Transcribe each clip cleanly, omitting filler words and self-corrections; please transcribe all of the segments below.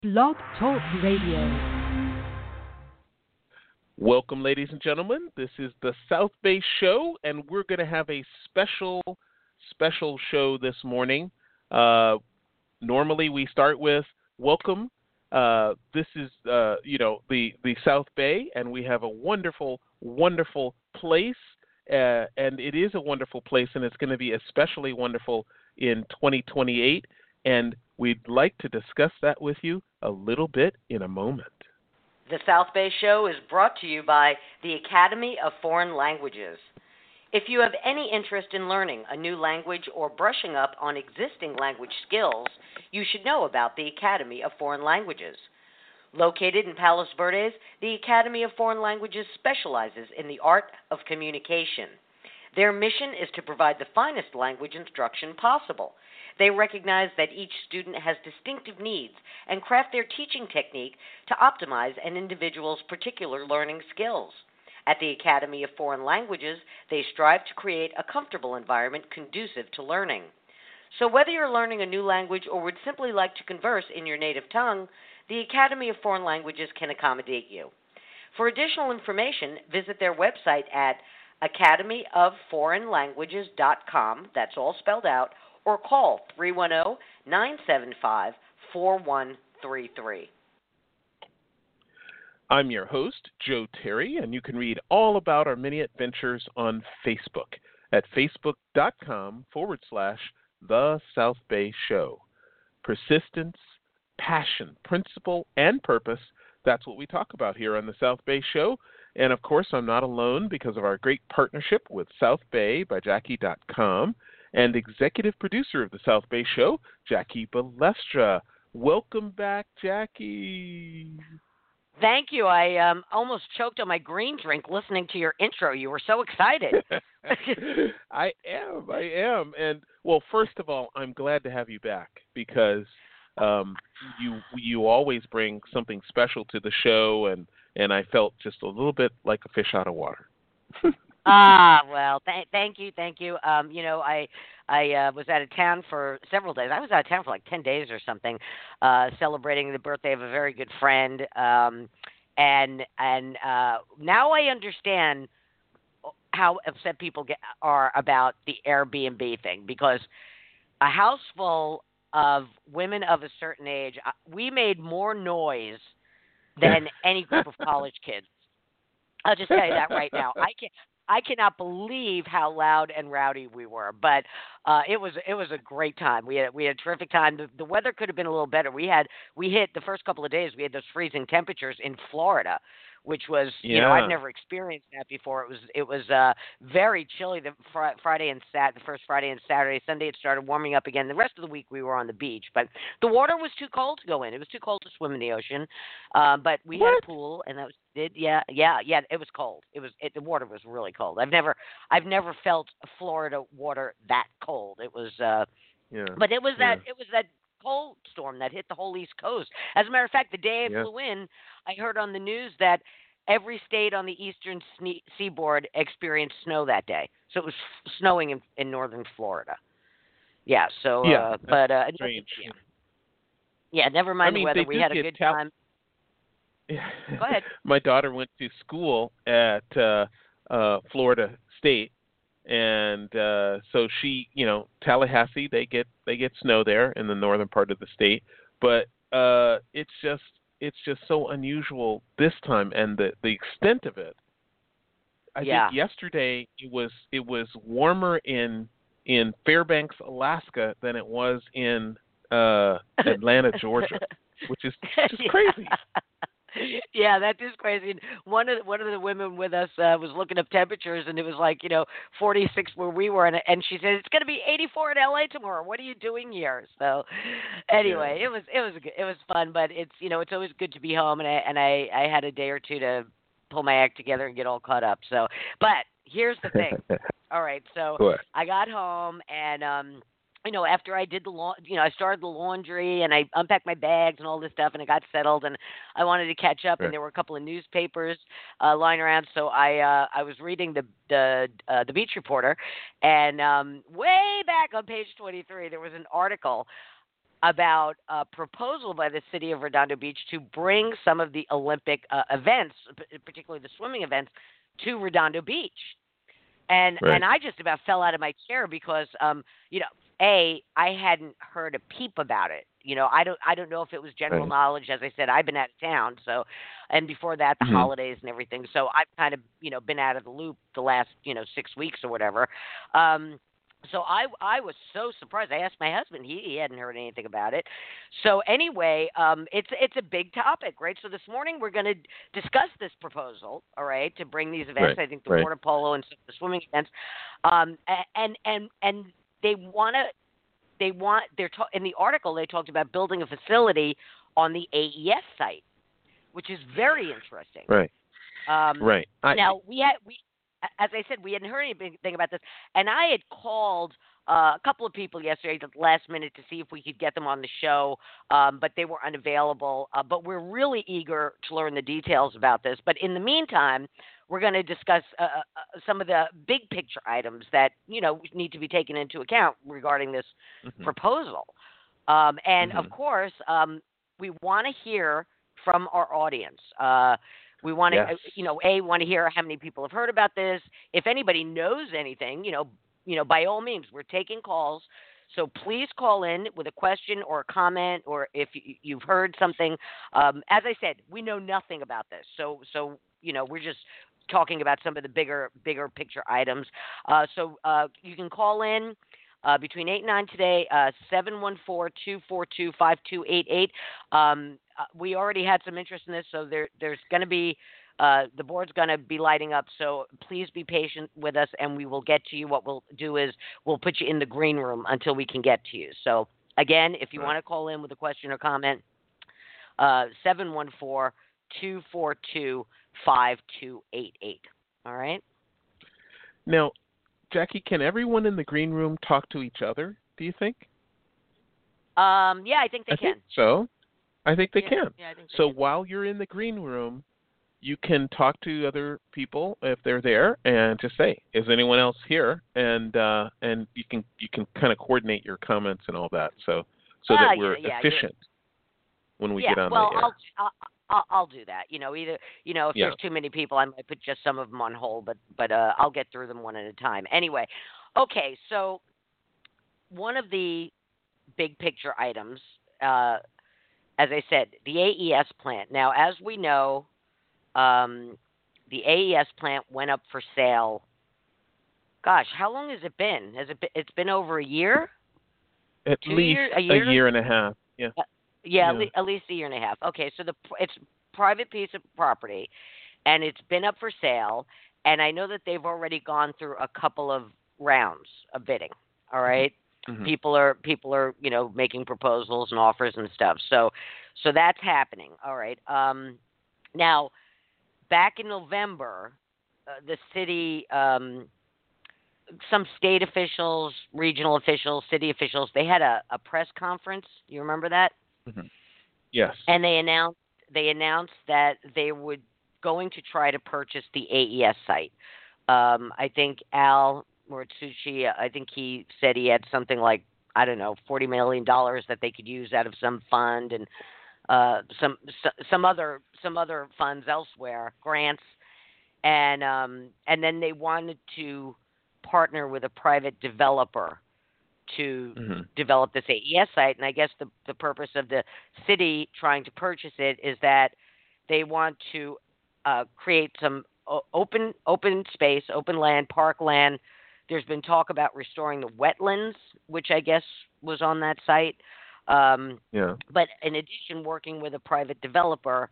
Blog Talk Radio. Welcome, ladies and gentlemen. This is the South Bay Show, and we're going to have a special show this morning. Normally, we start with welcome. This is, the South Bay, and we have a wonderful, wonderful place, and it is a wonderful place, and it's going to be especially wonderful in 2028, and we'd like to discuss that with you a little bit in a moment. The South Bay Show is brought to you by the Academy of Foreign Languages. If you have any interest in learning a new language or brushing up on existing language skills, you should know about the Academy of Foreign Languages. Located in Palos Verdes, the Academy of Foreign Languages specializes in the art of communication. Their mission is to provide the finest language instruction possible. They recognize that each student has distinctive needs and craft their teaching technique to optimize an individual's particular learning skills. At the Academy of Foreign Languages, they strive to create a comfortable environment conducive to learning. So whether you're learning a new language or would simply like to converse in your native tongue, the Academy of Foreign Languages can accommodate you. For additional information, visit their website at academyofforeignlanguages.com, that's all spelled out, or call 310-975-4133. I'm your host, Joe Terry, and you can read all about our many adventures on Facebook at facebook.com/The South Bay Show. Persistence, passion, principle, and purpose, that's what we talk about here on the South Bay Show. And, of course, I'm not alone because of our great partnership with South Bay by Jackie.com and executive producer of the South Bay Show, Jackie Balestra. Welcome back, Jackie. Thank you. I almost choked on my green drink listening to your intro. You were so excited. I am. And, well, first of all, I'm glad to have you back because you always bring something special to the show, and I felt just a little bit like a fish out of water. Well, thank you. I was out of town for several days. I was out of town for like 10 days or something, celebrating the birthday of a very good friend. And now I understand how upset people are about the Airbnb thing, because a house full of women of a certain age, we made more noise than any group of college kids. I'll just tell you that right now. I cannot believe how loud and rowdy we were, but it was a great time. We had a terrific time. The weather could have been a little better. We hit the first couple of days. We had those freezing temperatures in Florida, which was I've never experienced that before. It was very chilly the Friday and the first Friday and Saturday. Sunday it started warming up again. The rest of the week we were on the beach, but the water was too cold to go in. It was too cold to swim in the ocean. But we had a pool, and that was it. Yeah. It was cold. The water was really cold. I've never felt Florida water that cold. It was but it was that cold storm that hit the whole East Coast. As a matter of fact, the day I flew in, I heard on the news that every state on the eastern seaboard experienced snow that day. So it was snowing in northern Florida. Yeah. So, strange. Never mind the weather. We had a good time. Go ahead. My daughter went to school at Florida State. And so she, Tallahassee, they get snow there in the northern part of the state, but it's just so unusual this time, and the extent of it. I think yesterday it was warmer in Fairbanks, Alaska, than it was in Atlanta, Georgia, which is just crazy. Yeah, that is crazy. And one of the women with us was looking up temperatures, and it was like 46 where we were, and she said it's going to be 84 in LA tomorrow. What are you doing here? So anyway, it was fun, but it's it's always good to be home, and I had a day or two to pull my act together and get all caught up. So, but here's the thing. All right, so I got home and after I did I started the laundry and I unpacked my bags and all this stuff and I got settled and I wanted to catch up and there were a couple of newspapers lying around. So I was reading the Beach Reporter and way back on page 23 there was an article about a proposal by the city of Redondo Beach to bring some of the Olympic events, particularly the swimming events, to Redondo Beach. And I just about fell out of my chair because I hadn't heard a peep about it. I don't know if it was general knowledge. As I said, I've been out of town, so, and before that, the holidays and everything. So I've kind of been out of the loop the last 6 weeks or whatever. So I was so surprised. I asked my husband; he hadn't heard anything about it. So anyway, it's a big topic, right? So this morning we're going to discuss this proposal, all right, to bring these events. I think the water polo and the swimming events, and they want to. In the article they talked about building a facility on the AES site, which is very interesting. Right. Now as I said, we hadn't heard anything about this, and I had called a couple of people yesterday at the last minute to see if we could get them on the show, but they were unavailable. But we're really eager to learn the details about this. But in the meantime, we're going to discuss some of the big picture items that need to be taken into account regarding this proposal. And of course, we want to hear from our audience. We want to, want to hear how many people have heard about this. If anybody knows anything, by all means, we're taking calls. So please call in with a question or a comment, or if you've heard something. As I said, we know nothing about this. So we're just talking about some of the bigger picture items. So you can call in between 8 and 9 today, 714-242-5288. We already had some interest in this, so there's going to be the board's going to be lighting up. So please be patient with us, and we will get to you. What we'll do is we'll put you in the green room until we can get to you. So again, if you want to call in with a question or comment, 714-242-5288. All right. Now, Jackie, can everyone in the green room talk to each other, do you think? Yeah, I think they can. Think so. I think they can. Yeah, I think so can. While you're in the green room, you can talk to other people if they're there and just say, "Is anyone else here?" And you can kind of coordinate your comments and all that, so that we're efficient when we get on the air. I'll do that. Either if there's too many people, I might put just some of them on hold, but I'll get through them one at a time. Anyway, okay. So one of the big picture items, as I said, the AES plant. Now, as we know, the AES plant went up for sale. Gosh, how long has it been? It's been over a year? At least a year and a half. Yeah. At least a year and a half. Okay, so it's a private piece of property, and it's been up for sale. And I know that they've already gone through a couple of rounds of bidding. All right, people are making proposals and offers and stuff. So that's happening. All right. Now, back in November, the city, some state officials, regional officials, city officials, they had a press conference. You remember that? Yes. And they announced that they were going to try to purchase the AES site. I think Al Moritsucci, I think he said he had something like, I don't know, $40 million that they could use out of some fund and some other funds elsewhere, grants, and then they wanted to partner with a private developer to develop this AES site. And I guess the purpose of the city trying to purchase it is that they want to create some open space, open land, park land. There's been talk about restoring the wetlands, which I guess was on that site. But in addition, working with a private developer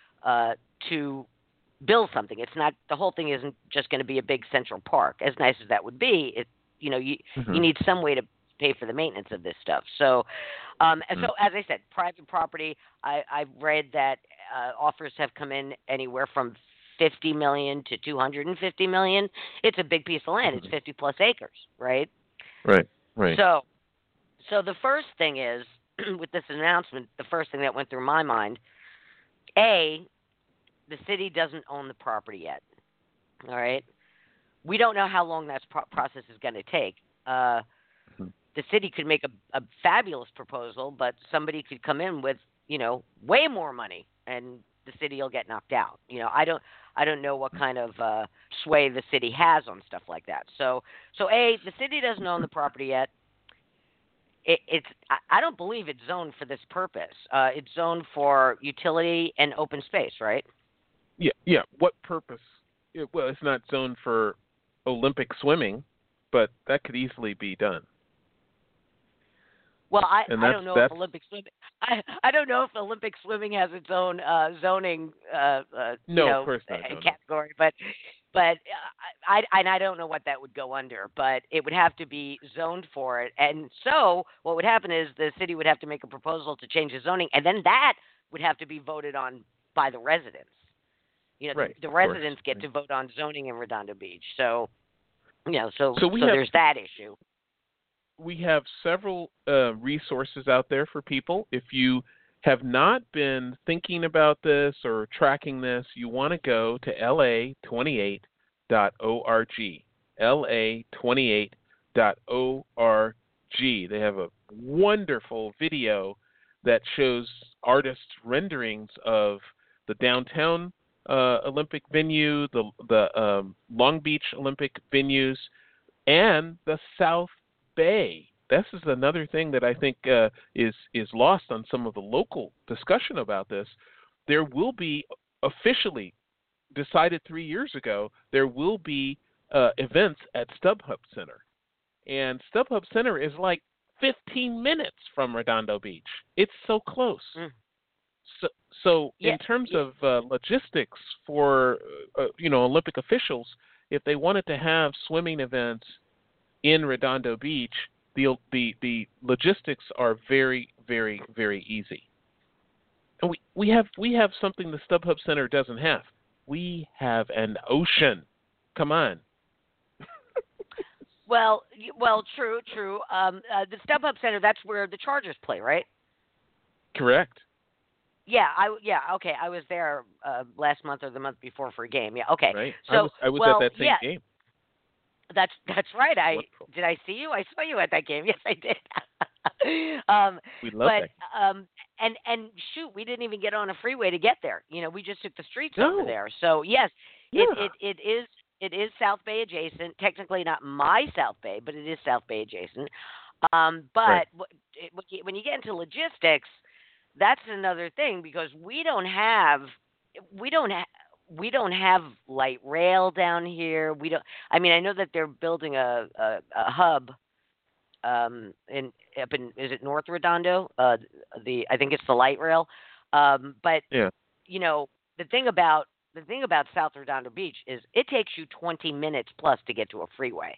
to build something. It's not, the whole thing isn't just going to be a big central park. As nice as that would be, you need some way to pay for the maintenance of this stuff. So, so as I said, private property. I've read that offers have come in anywhere from $50 million to $250 million. It's a big piece of land. It's 50 plus acres, right? Right. So the first thing is, with this announcement, the first thing that went through my mind, the city doesn't own the property yet. All right, we don't know how long that process is going to take. the city could make a fabulous proposal, but somebody could come in with, way more money, and the city will get knocked out. I don't know what kind of sway the city has on stuff like that. So the city doesn't own the property yet. I don't believe it's zoned for this purpose. It's zoned for utility and open space, right? Yeah. What purpose? Well, it's not zoned for Olympic swimming, but that could easily be done. Well, I don't know if Olympic swimming. I don't know if Olympic swimming has its own zoning. No, of course not. Category, but I don't know what that would go under, but it would have to be zoned for it. And so what would happen is the city would have to make a proposal to change the zoning, and then that would have to be voted on by the residents. Right, the residents get to vote on zoning in Redondo Beach. So, there's that issue. We have several resources out there for people. If you have not been thinking about this or tracking this, you want to go to la28.org. la28.org. They have a wonderful video that shows artist renderings of the downtown Olympic venue, the Long Beach Olympic venues, and the South Bay. This is another thing that I think is lost on some of the local discussion about this. There will be, officially decided 3 years ago, there will be events at StubHub Center. And StubHub Center is like 15 minutes from Redondo Beach. It's so close. So in terms of logistics for Olympic officials, if they wanted to have swimming events in Redondo Beach, the logistics are very, very, very easy. And we have something the StubHub Center doesn't have. We have an ocean. Come on. Well, true. The StubHub Center, that's where the Chargers play, right? Correct. Okay. I was there last month or the month before for a game. Yeah, okay. Right. So I was at that same game. That's right. Did I see you? I saw you at that game. Yes, I did. We love that. And shoot, we didn't even get on a freeway to get there. We just took the streets over there. So yes, it is South Bay adjacent. Technically not my South Bay, but it is South Bay adjacent. But when you get into logistics, that's another thing, because we don't have light rail down here. I know that they're building a hub up in is it North Redondo? I think it's the light rail. But the thing about South Redondo Beach is it takes you 20 minutes plus to get to a freeway.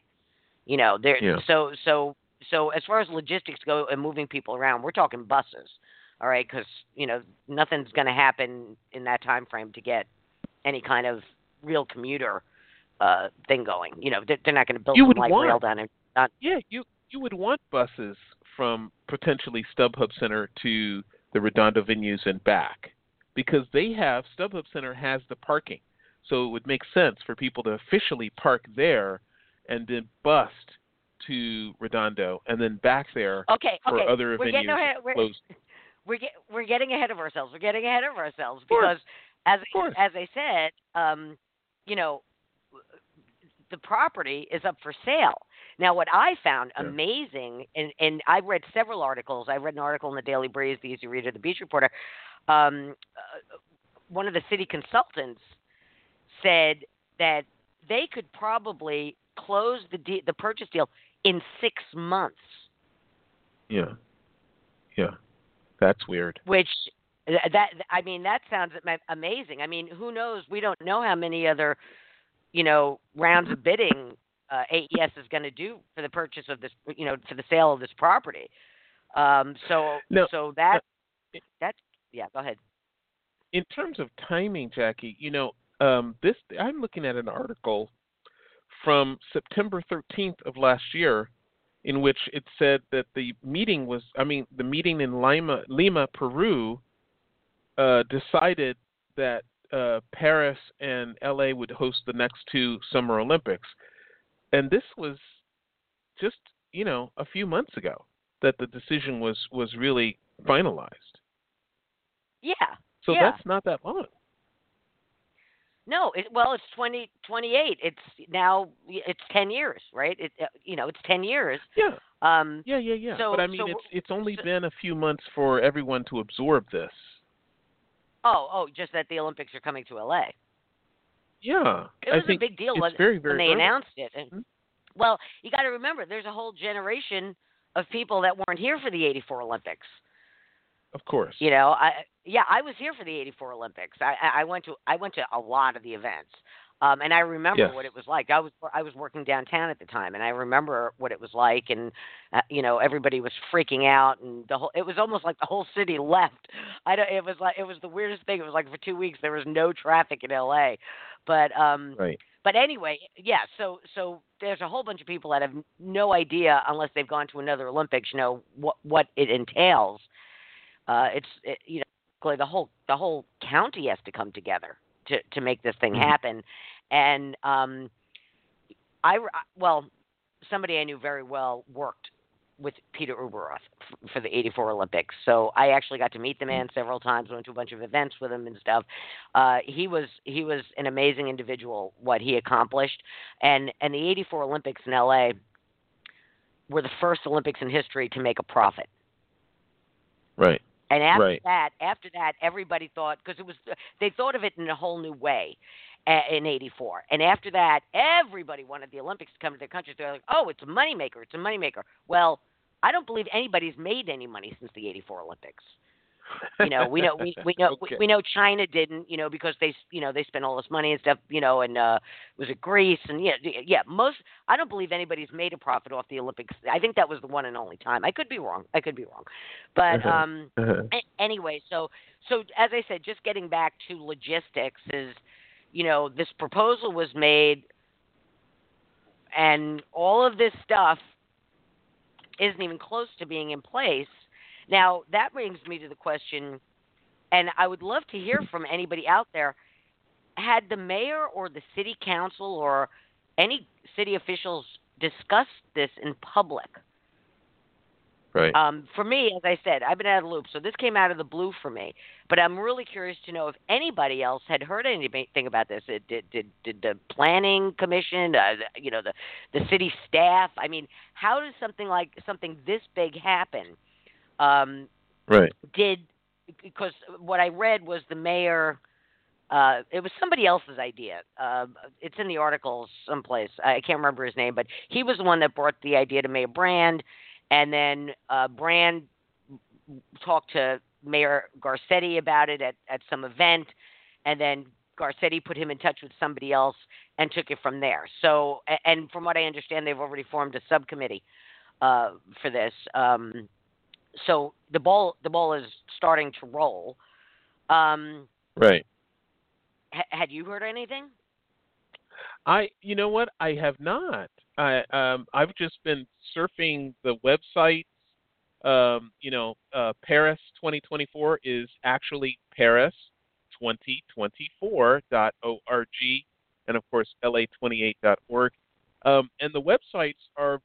So as far as logistics go and moving people around, we're talking buses. All right, because nothing's going to happen in that time frame to get any kind of real commuter thing going. They're not going to build some light rail down there. You would want buses from potentially StubHub Center to the Redondo venues and back, because StubHub Center has the parking. So it would make sense for people to officially park there and then bus to Redondo and then back there for other venues. We're getting ahead of ourselves. Because as I said, the property is up for sale. Now, what I found amazing, and I've read several articles. I read an article in the Daily Breeze, the Easy Reader, the Beach Reporter. One of the city consultants said that they could probably close the purchase deal in 6 months. Yeah. That's weird. Which that sounds amazing. Who knows? We don't know how many other, rounds of bidding AES is going to do for the purchase of this, for the sale of this property. Go ahead. In terms of timing, Jackie, I'm looking at an article from September 13th of last year, in which it said that the meeting in Lima, Peru, decided that Paris and LA would host the next two Summer Olympics. And this was just a few months ago that the decision was really finalized. Yeah. So Yeah. that's not that long. No, it's 2028. It's 10 years, right? It's 10 years. Yeah. Um, Yeah. so But I mean, so it's only so been a few months for everyone to absorb this. just that the Olympics are coming to LA. Yeah, It I was a think big deal it's when very, when very they early. announced it. And, Mhm. well, you got to remember, there's a whole generation of people that weren't here for the '84 Olympics. Of course. I was here for the '84 Olympics. I went to a lot of the events, and I remember Yes. what it was like. I was working downtown at the time, and I remember what it was like. And everybody was freaking out, and it was almost like the whole city left. It was the weirdest thing. It was like for 2 weeks there was no traffic in LA, but Right. but anyway, yeah. So there's a whole bunch of people that have no idea unless they've gone to another Olympics. What it entails. The whole county has to come together to make this thing Mhm. happen. And somebody I knew very well worked with Peter Uberoth for the '84 Olympics, so I actually got to meet the man several times. Went to a bunch of events with him and stuff. He was an amazing individual. What he accomplished, and the '84 Olympics in LA were the first Olympics in history to make a profit. Right. And Right. after that, everybody thought, because they thought of it in a whole new way in '84. And after that, everybody wanted the Olympics to come to their countries. They're like, oh, it's a moneymaker. It's a moneymaker. Well, I don't believe anybody's made any money since the '84 Olympics. We know Okay. we know China didn't, because they spent all this money and stuff, and was it Greece and most. I don't believe anybody's made a profit off the Olympics. I think that was the one and only time. I could be wrong, but anyway, so as I said, just getting back to logistics is, this proposal was made, and all of this stuff isn't even close to being in place. Now, that brings me to the question, and I would love to hear from anybody out there. Had the mayor or the city council or any city officials discussed this in public? Right. For me, as I said, I've been out of the loop, so this came out of the blue for me. But I'm really curious to know if anybody else had heard anything about this. Did the planning commission, the city staff? I mean, how does something this big happen? Right. Because what I read was the mayor. It was somebody else's idea. It's in the article someplace. I can't remember his name, but he was the one that brought the idea to Mayor Brand, and then Brand talked to Mayor Garcetti about it at some event, and then Garcetti put him in touch with somebody else and took it from there. So, and from what I understand, they've already formed a subcommittee for this. So the ball is starting to roll. Right. Had you heard anything? You know what? I have not. I've just been surfing the websites. Paris 2024 is actually Paris2024.org, and of course LA28.org. And the websites are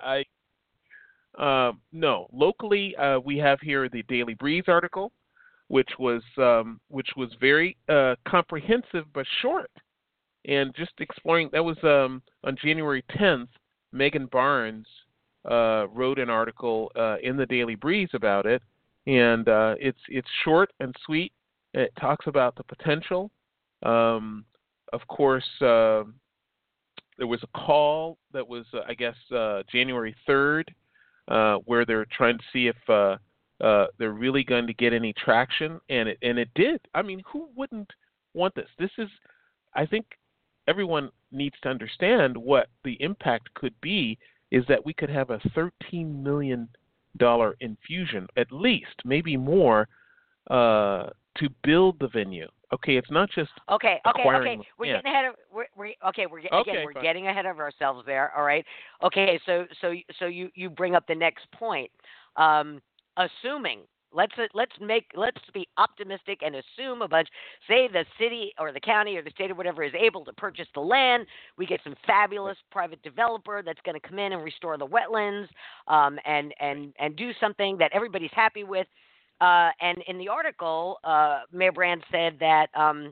no. Locally, we have here the Daily Breeze article, which was very comprehensive but short, and just exploring. That was on January 10th. Megan Barnes wrote an article in the Daily Breeze about it, and it's short and sweet. It talks about the potential. Of course, there was a call that was, January 3rd. Where they're trying to see if they're really going to get any traction, and it did. I mean, who wouldn't want this? I think everyone needs to understand what the impact could be. Is that we could have a $13 million infusion, at least, maybe more, to build the venue. Okay, it's not just acquiring. We're getting ahead of we're getting ahead of ourselves there. All right. Okay, so you bring up the next point. Assuming, Let's be optimistic and assume a bunch. Say the city or the county or the state or whatever is able to purchase the land. We get some fabulous private developer that's going to come in and restore the wetlands, and do something that everybody's happy with. And in the article, Mayor Brand said that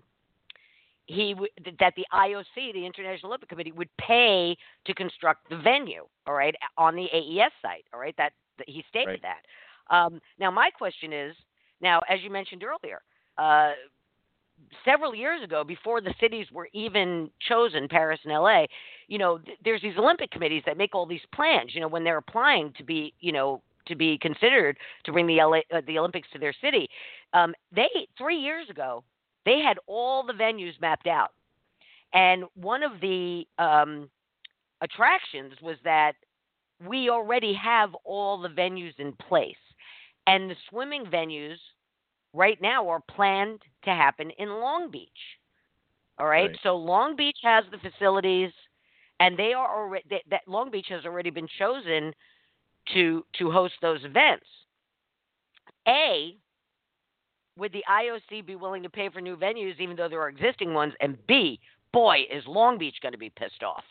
that the IOC, the International Olympic Committee, would pay to construct the venue. All right, on the AES site. All right, that he stated that. Now, my question is, as you mentioned earlier, several years ago, before the cities were even chosen, Paris and LA, there's these Olympic committees that make all these plans. When they're applying to be considered to bring the Olympics to their city, 3 years ago, they had all the venues mapped out, and one of the attractions was that we already have all the venues in place. And the swimming venues right now are planned to happen in Long Beach. All right? So Long Beach has the facilities, and they are already that Long Beach has already been chosen to host those events. A, would the IOC be willing to pay for new venues even though there are existing ones? And B, boy, is Long Beach going to be pissed off.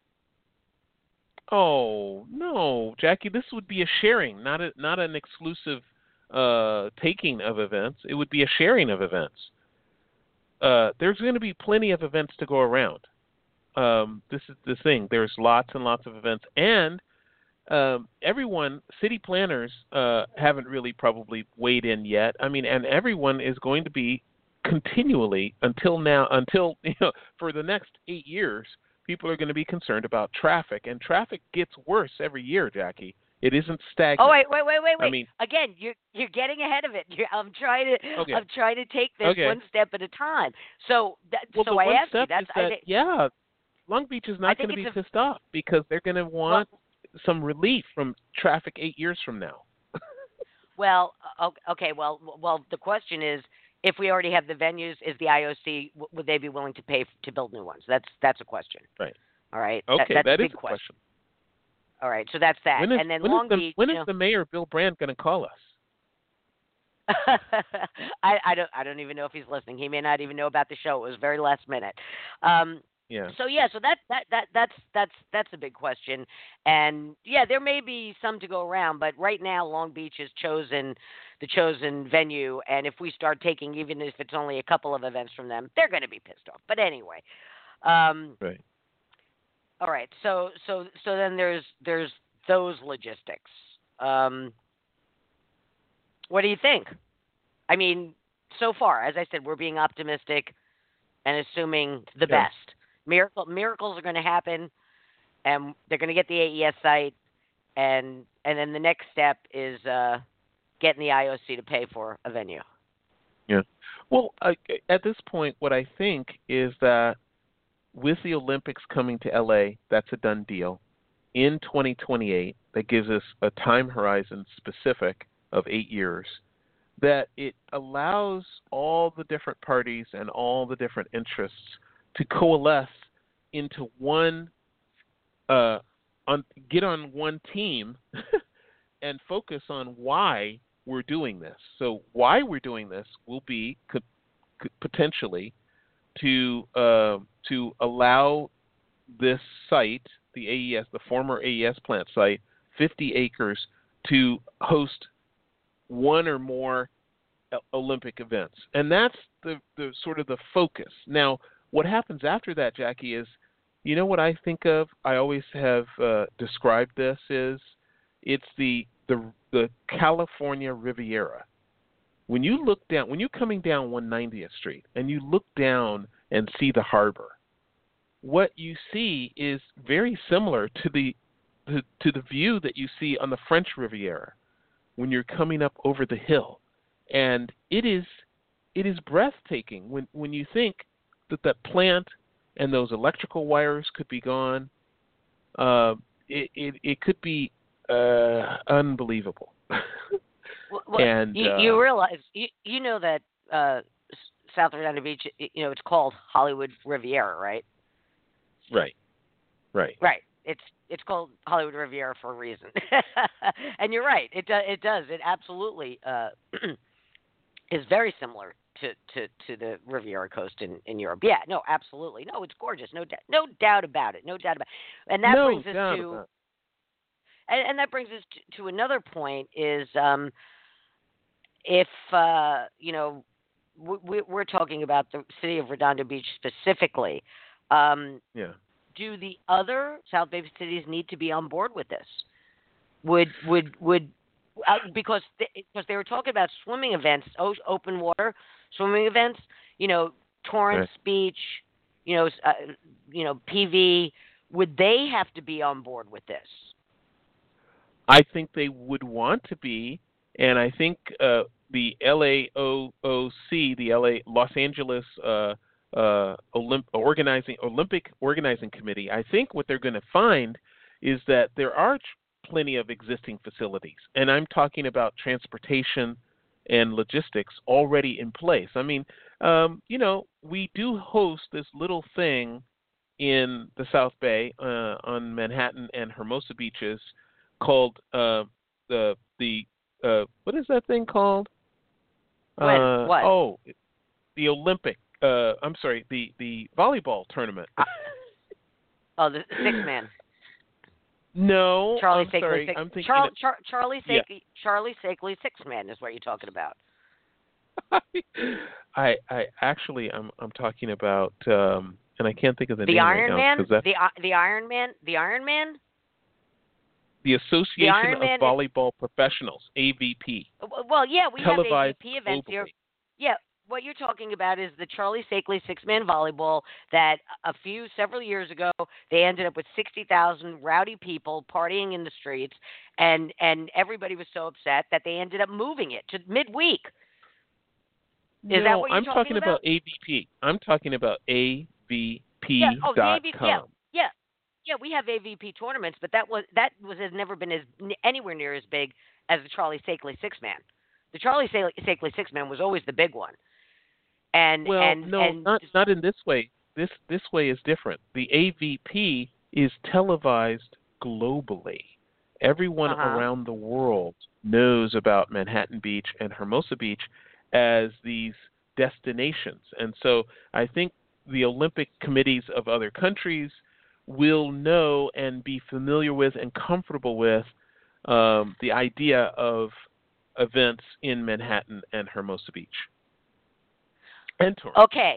Oh no, Jackie! This would be a sharing, not an exclusive taking of events. It would be a sharing of events. There's going to be plenty of events to go around. This is the thing. There's lots and lots of events, and city planners haven't really probably weighed in yet. I mean, and everyone is going to be continually until for the next 8 years. People are going to be concerned about traffic, and traffic gets worse every year, Jackie. It isn't stagnant. Oh, wait. I mean, again, you're getting ahead of it. I'm trying to take this one step at a time. So I asked you that. Long Beach is not going to be pissed off because they're going to want some relief from traffic 8 years from now. Well, okay. Well, the question is, if we already have the venues, is the IOC, would they be willing to pay to build new ones? That's a question. Right. All right. Okay, that's that a is big a question. All right, so that's that. And then Long Beach. When is the mayor, Bill Brandt, going to call us? I don't even know if he's listening. He may not even know about the show. It was very last minute. So that's a big question, and there may be some to go around, but right now Long Beach has chosen the chosen venue, and if we start taking, even if it's only a couple of events from them, they're going to be pissed off. But anyway, right. All right. So then there's those logistics. What do you think? I mean, so far, as I said, we're being optimistic and assuming the best. Miracles are going to happen, and they're going to get the AES site, and then the next step is getting the IOC to pay for a venue. Yeah. Well, at this point, what I think is that with the Olympics coming to LA, that's a done deal. In 2028, that gives us a time horizon specific of 8 years, that it allows all the different parties and all the different interests to coalesce into one, get on one team and focus on why we're doing this. So why we're doing this will be potentially to allow this site, the AES, the former AES plant site, 50 acres, to host one or more Olympic events. And that's the sort of the focus. Now, what happens after that, Jackie, is, you know what I think of? I always have described this is it's the California Riviera. When you look down, when you're coming down 190th Street and you look down and see the harbor, what you see is very similar to the view that you see on the French Riviera when you're coming up over the hill. And it is breathtaking when you think that plant and those electrical wires could be gone. It could be unbelievable. Well, and you realize you know that South Redondo Beach, it's called Hollywood Riviera, right? Right. it's called Hollywood Riviera for a reason. And you're right. It does. It absolutely is very similar to the Riviera coast in Europe. Yeah, no, absolutely. No, it's gorgeous. No doubt about it. No doubt about it. And that No brings us doubt to about it. and that brings us to another point is if we're talking about the city of Redondo Beach specifically. Yeah. Do the other South Bay cities need to be on board with this? Would because they were talking about swimming events, open water swimming events. Torrance Right. Beach, PV. Would they have to be on board with this? I think they would want to be, and I think the LAOC, the Los Angeles Olympic Organizing Committee, I think what they're going to find is that there are plenty of existing facilities, and I'm talking about transportation and logistics already in place. I mean, we do host this little thing in the South Bay on Manhattan and Hermosa beaches called the what is that thing called? What? Oh, the Olympic. I'm sorry, the volleyball tournament. The six-man. No, Charlie I'm Sakeley, sorry. six, I'm thinking. Charlie Yeah. Charlie Sakeley six-man is what you're talking about. I actually I'm talking about and I can't think of the The name Iron right Man. now because The Iron Man. The Iron Man. the Association Iron of Man Volleyball Professionals, AVP, Well, yeah, we have televised AVP events here. globally. Yeah, what you're talking about is the Charlie Sakeley six-man volleyball that several years ago, they ended up with 60,000 rowdy people partying in the streets, and everybody was so upset that they ended up moving it to midweek. Is that what you're I'm talking about AVP. I'm talking about AVP.com. the AVP. Yeah, we have AVP tournaments, but that has never been anywhere near as big as the Charlie Sakeley six-man. The Charlie Sakeley six-man was always the big one. Not in this way. This way is different. The AVP is televised globally. Everyone around the world knows about Manhattan Beach and Hermosa Beach as these destinations. And so I think the Olympic committees of other countries will know and be familiar with and comfortable with the idea of events in Manhattan and Hermosa Beach. And Torrance. Okay.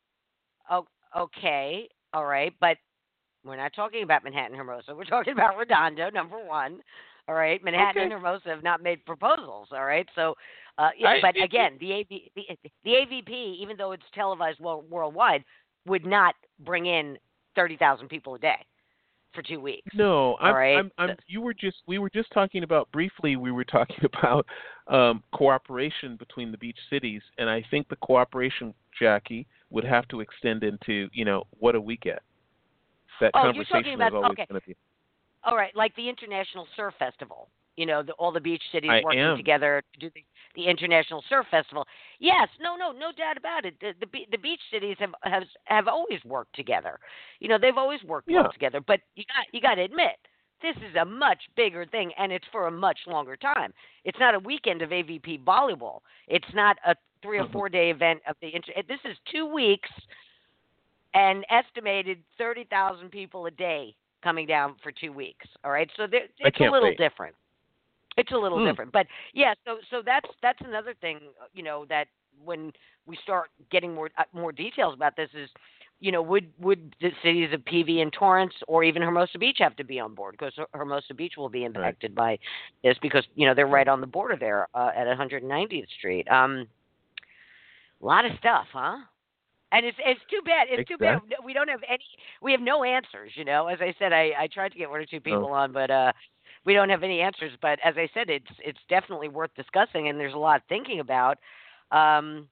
Okay. All right. But we're not talking about Manhattan Hermosa. We're talking about Redondo, number one. All right. Manhattan and Hermosa have not made proposals. All right. So, but again, the AVP, even though it's televised worldwide, would not bring in 30,000 people a day for 2 weeks. No, we were just talking about briefly. We were talking about cooperation between the beach cities, and I think the cooperation, Jackie, would have to extend into what do we get? That conversation is always going to be. All right, like the International Surf Festival. All the beach cities working together to do the International Surf Festival. Yes, no doubt about it. The beach cities have always worked together. They've always worked well together. But you got to admit, this is a much bigger thing, and it's for a much longer time. It's not a weekend of AVP volleyball. It's not a 3 or 4 day event of this is 2 weeks, and estimated 30,000 people a day coming down for 2 weeks. All right, so it's a little different. It's a little different, but yeah. So that's another thing. That when we start getting more details about this is, would the cities of PV and Torrance or even Hermosa Beach have to be on board? Because Hermosa Beach will be impacted by this because they're right on the border there at 190th Street. A lot of stuff, huh? And it's too bad. It's too bad we don't have any. We have no answers. As I said, I tried to get 1 or 2 people on, but we don't have any answers. But as I said, it's definitely worth discussing, and there's a lot of thinking about. One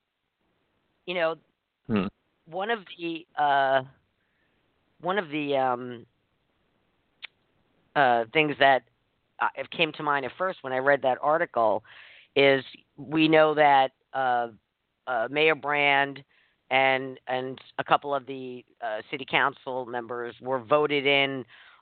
of the things that came to mind at first when I read that article is we know that Mayor Brand and a couple of the city council members were voted in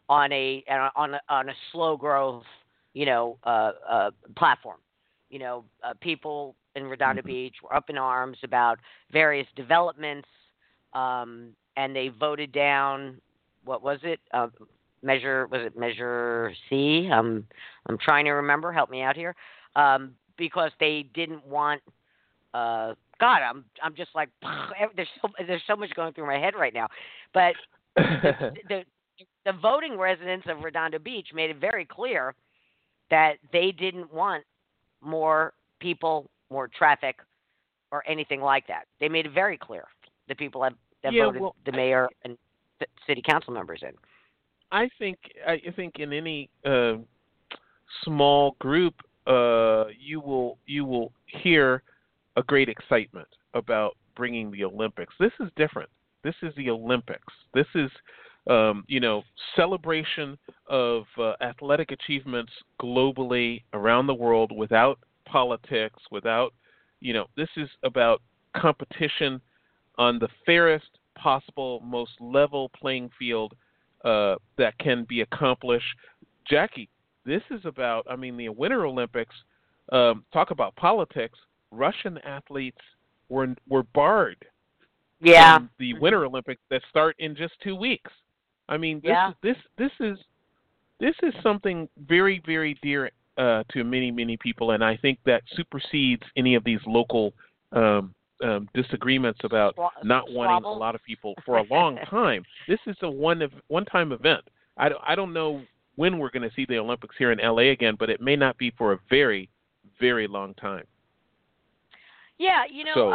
on a slow growth, platform. People in Redondo Mm-hmm. Beach were up in arms about various developments, and they voted down, what was it? Measure C? I'm trying to remember. Help me out here, because they didn't want. God, I'm just like there's so much going through my head right now, but the the voting residents of Redondo Beach made it very clear that they didn't want more people, more traffic, or anything like that. They made it very clear. The people that Yeah, voted well, the mayor and city council members in. I think in any small group, you will hear a great excitement about bringing the Olympics. This is different. This is the Olympics. This is celebration of athletic achievements globally around the world without politics, without this is about competition on the fairest possible, most level playing field that can be accomplished. Jackie, this is about, the Winter Olympics, talk about politics. Russian athletes were barred Yeah. from the Winter Olympics that start in just 2 weeks. Yeah. This is something very, very dear to many, many people, and I think that supersedes any of these local disagreements about not wanting a lot of people for a long time. This is a one-time event. I don't know when we're going to see the Olympics here in LA again, but it may not be for a very, very long time. Yeah, So,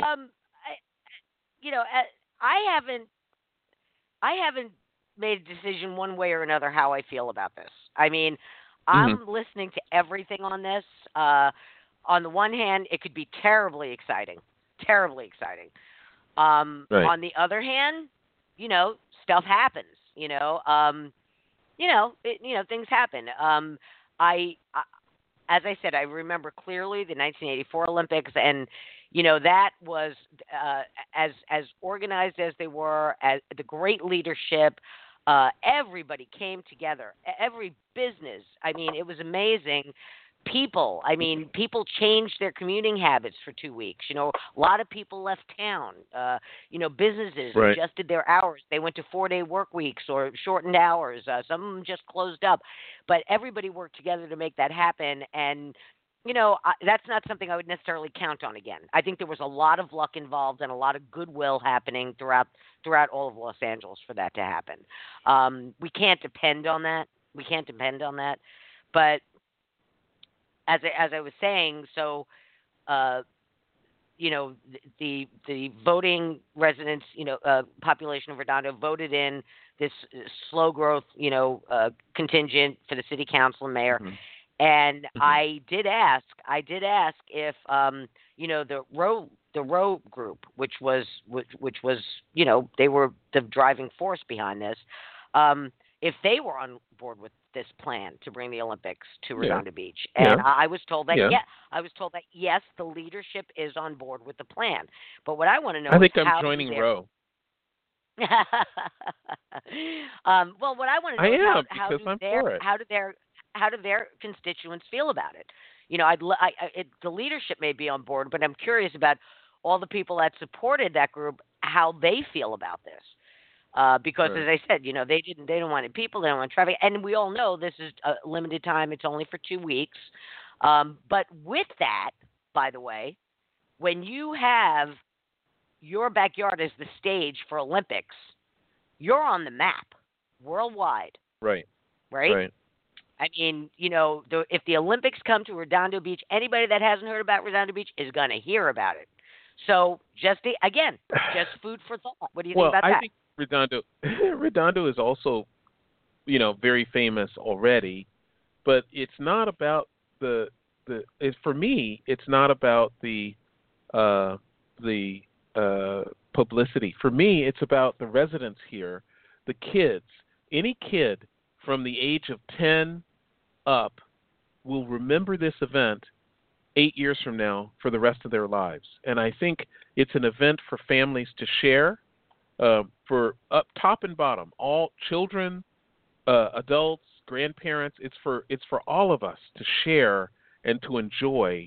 I haven't made a decision one way or another how I feel about this. I'm listening to everything on this. On the one hand, it could be terribly exciting. right. On the other hand, stuff happens. Things happen. As I said, I remember clearly the 1984 Olympics, and that was as organized as they were, as the great leadership. Everybody came together. Every business. It was amazing. People. People changed their commuting habits for 2 weeks. A lot of people left town. Businesses Right. adjusted their hours. They went to 4-day work weeks or shortened hours. Some of them just closed up. But everybody worked together to make that happen. And, that's not something I would necessarily count on again. I think there was a lot of luck involved and a lot of goodwill happening throughout all of Los Angeles for that to happen. We can't depend on that. But as I was saying, so the voting residents, population of Redondo voted in this slow growth, contingent for the city council and mayor. Mhm. And Mhm. I did ask if the Row group, which was they were the driving force behind this, if they were on board with this plan to bring the Olympics to Redondo Beach. And I was told that yes, the leadership is on board with the plan. But what I want to know I think is I'm joining Roe. Well, what I want to know is how do their constituents feel about it? The leadership may be on board, but I'm curious about all the people that supported that group, how they feel about this. Because Right. as I said, they don't want people, they don't want traffic, and we all know this is a limited time. It's only for 2 weeks. But with that, by the way, when you have your backyard as the stage for Olympics, you're on the map worldwide. Right. Right. If the Olympics come to Redondo Beach, anybody that hasn't heard about Redondo Beach is going to hear about it. So just food for thought. What do you think about that? I think Redondo is also, very famous already, but it's not about for me, it's not about the publicity. For me, it's about the residents here, the kids. Any kid from the age of 10 up will remember this event 8 years from now for the rest of their lives. And I think it's an event for families to share, for up top and bottom, all children, adults, grandparents. It's for all of us to share and to enjoy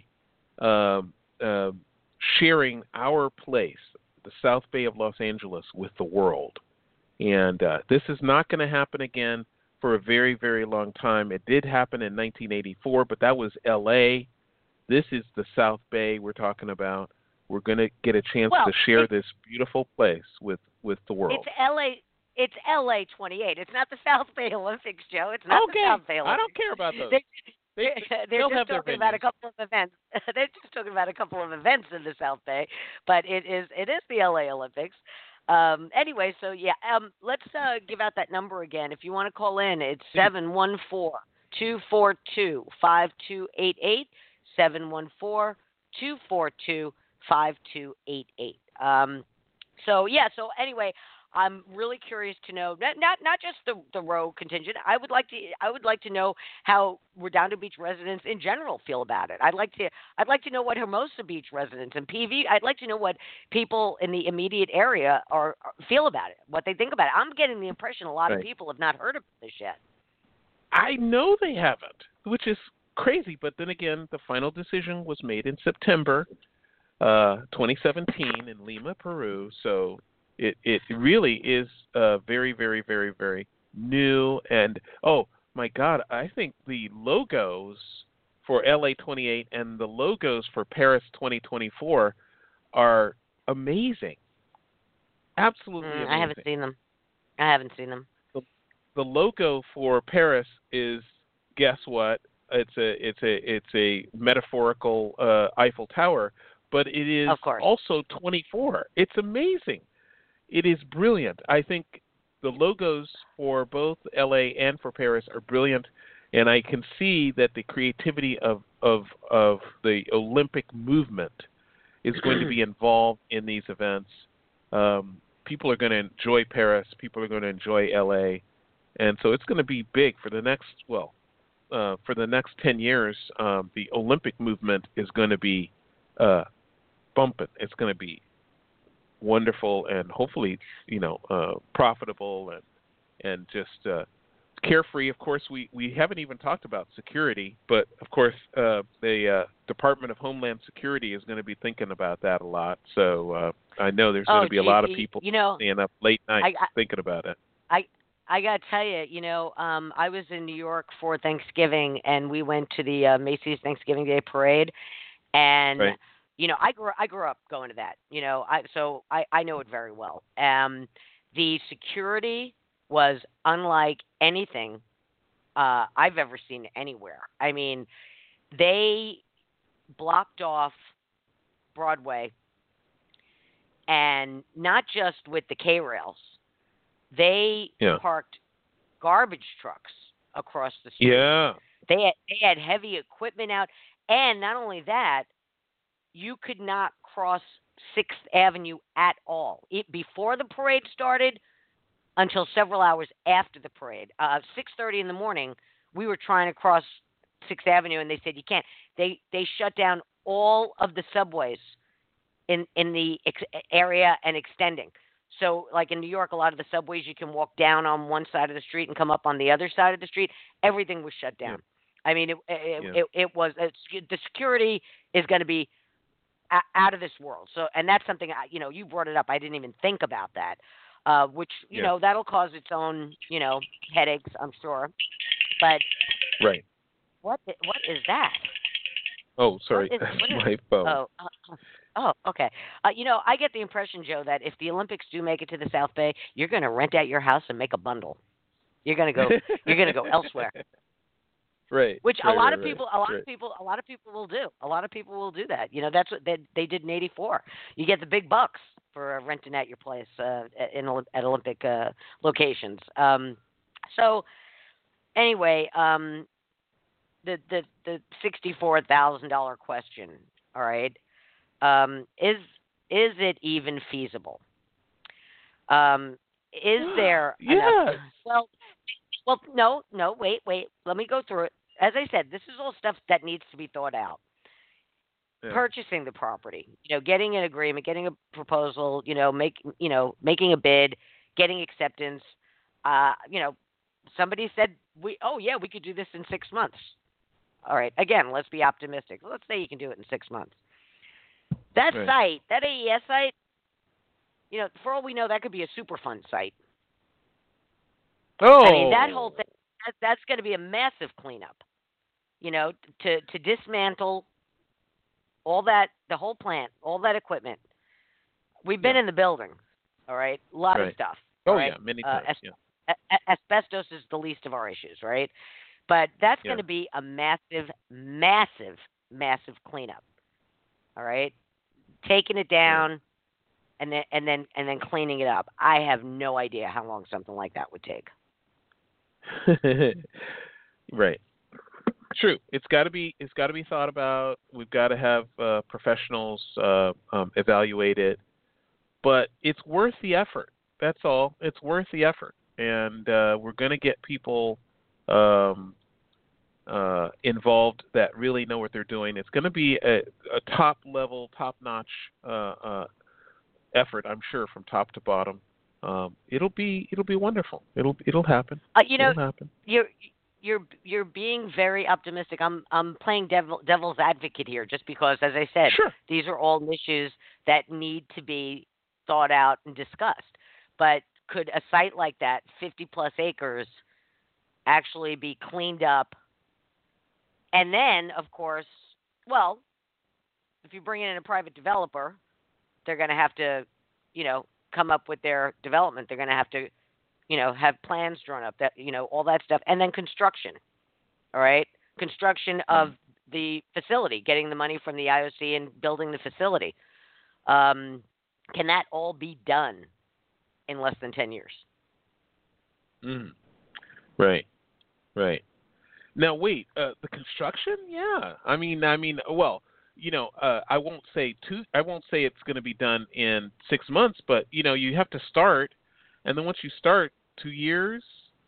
sharing our place, the South Bay of Los Angeles, with the world. And this is not going to happen again for a very, very long time. It did happen in 1984, but that was L.A. This is the South Bay we're talking about. We're going to get a chance to share this beautiful place with the world. It's L.A. It's LA 28. It's not the South Bay Olympics, Joe. It's not the South Bay Olympics. I don't care about those. They're just talking about a couple of events. They're just talking about a couple of events in the South Bay, but it is the LA Olympics. Anyway, so yeah, let's give out that number again. If you want to call in, it's 714-242-5288, 714-242-5288. So anyway, I'm really curious to know not just the row contingent. I would like to know how Redondo Beach residents in general feel about it. I'd like to know what Hermosa Beach residents and PV. I'd like to know what people in the immediate area feel about it, what they think about it. I'm getting the impression a lot of people have not heard of this yet. I know they haven't, which is crazy. But then again, the final decision was made in September 2017 in Lima, Peru. So it really is very, very, very, very new. And, oh, my God, I think the logos for LA 28 and the logos for Paris 2024 are amazing. Absolutely amazing. I haven't seen them. The logo for Paris is, guess what? It's a metaphorical Eiffel Tower, but it is also 24. It's amazing. It is brilliant. I think the logos for both LA and for Paris are brilliant, and I can see that the creativity of the Olympic movement is going to be involved in these events. People are going to enjoy Paris. People are going to enjoy LA, and so it's going to be big for the next 10 years. The Olympic movement is going to be bumping. It's going to be wonderful and hopefully, profitable and just carefree. Of course, we haven't even talked about security, but of course, the Department of Homeland Security is going to be thinking about that a lot. So I know there's going to be a lot of people staying up late nights thinking about it. I got to tell you, I was in New York for Thanksgiving, and we went to the Macy's Thanksgiving Day Parade, and I grew up going to that. I know it very well. The security was unlike anything I've ever seen anywhere. I mean, they blocked off Broadway, and not just with the K-rails. They parked garbage trucks across the street. Yeah. They had heavy equipment out, and not only that, you could not cross 6th Avenue at all. Before the parade started until several hours after the parade. 6:30 in the morning, we were trying to cross 6th Avenue, and they said you can't. They shut down all of the subways in the area and extending. So, like in New York, a lot of the subways, you can walk down on one side of the street and come up on the other side of the street. Everything was shut down. Yeah. I mean, it was the security is going to be out of this world. So, and that's something you brought it up. I didn't even think about that, which that'll cause its own headaches, I'm sure. But what is that? Oh, sorry, that's my phone. Oh, okay. I get the impression, Joe, that if the Olympics do make it to the South Bay, you're going to rent out your house and make a bundle. You're going to go. You're going to go elsewhere. Right. Which a lot of people will do. A lot of people will do that. That's what they did in '84. You get the big bucks for renting out your place at Olympic locations. So anyway, the $64,000 question. All right. Is it even feasible? Is there enough? Well, no, wait. Let me go through it. As I said, this is all stuff that needs to be thought out. Yeah. Purchasing the property, getting an agreement, getting a proposal, making a bid, getting acceptance, somebody said we could do this in 6 months. All right, again, let's be optimistic. Let's say you can do it in 6 months. That Right. site, that AES site, for all we know, that could be a Superfund site. Oh, I mean, that whole thing, that's going to be a massive cleanup. To dismantle all that, the whole plant, all that equipment. We've been in the building, all right? A lot of stuff. Oh, all right? yeah, many times, Asbestos is the least of our issues, right? But that's going to be a massive, massive, massive cleanup, all right? Taking it down and then cleaning it up. I have no idea how long something like that would take. Right. True. It's got to be thought about. We've got to have professionals evaluate it, but it's worth the effort. That's all. It's worth the effort, and we're going to get people involved that really know what they're doing. It's going to be a top level, top notch effort, I'm sure, from top to bottom. It'll be wonderful. It'll happen. It'll happen. You're being very optimistic. I'm playing devil's advocate here, just because, as I said, these are all issues that need to be thought out and discussed. But could a site like that, 50 plus acres, actually be cleaned up? And then, of course, well, if you bring in a private developer, they're going to have to, come up with their development. They're going to have to, have plans drawn up, that, all that stuff. And then construction, all right? Construction of the facility, getting the money from the IOC and building the facility. Can that all be done in less than 10 years? Right. Now, wait, the construction? Yeah. I mean, well, I won't say it's going to be done in 6 months, but you have to start, and then once you start, 2 years,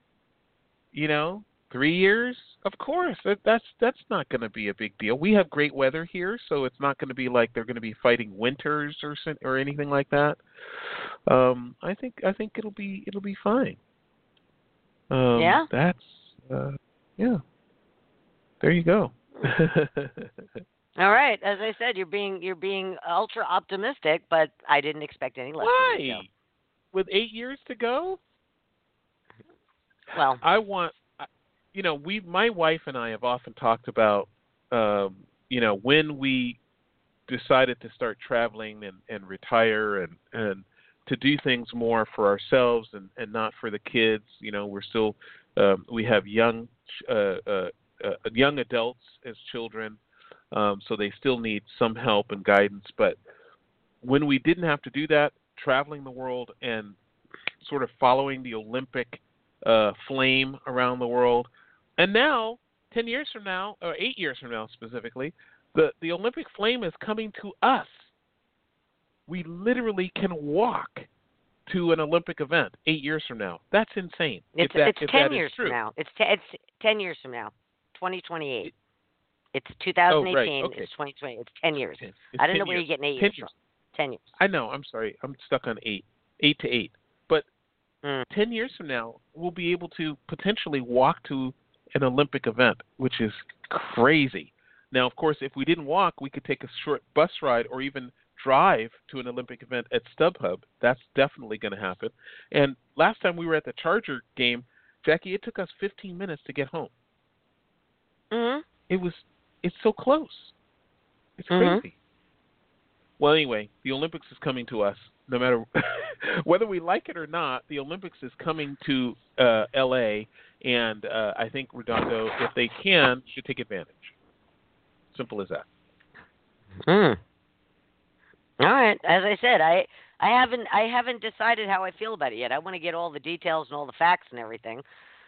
3 years, of course, that's not going to be a big deal. We have great weather here, so it's not going to be like they're going to be fighting winters or anything like that. I think it'll be fine. That's There you go. All right. As I said, you're being ultra optimistic, but I didn't expect any less. Why? With 8 years to go? Well, my wife and I have often talked about, when we decided to start traveling and retire and to do things more for ourselves and not for the kids. We're still, we have young adults as children, so they still need some help and guidance. But when we didn't have to do that, traveling the world and sort of following the Olympic flame around the world, and now 10 years from now, or 8 years from now specifically, the Olympic flame is coming to us. We literally can walk to an Olympic event 8 years from now. That's insane. It's 10 years from now. It's 10 years from now. 2028. It's 2018. Oh, right. Okay. It's 2020. It's 10 years. Okay. I don't know where you're getting 8 years from. 10 years. I know. I'm sorry. I'm stuck on 8. 8 to 8. But 10 years from now, we'll be able to potentially walk to an Olympic event, which is crazy. Now, of course, if we didn't walk, we could take a short bus ride or even drive to an Olympic event at StubHub. That's definitely going to happen. And last time we were at the Charger game, Jackie, it took us 15 minutes to get home. Mm-hmm. It's so close. It's crazy. Well, anyway, the Olympics is coming to us. No matter whether we like it or not, the Olympics is coming to L.A., and I think Redondo, if they can, should take advantage. Simple as that. All right. As I said, I haven't decided how I feel about it yet. I want to get all the details and all the facts and everything.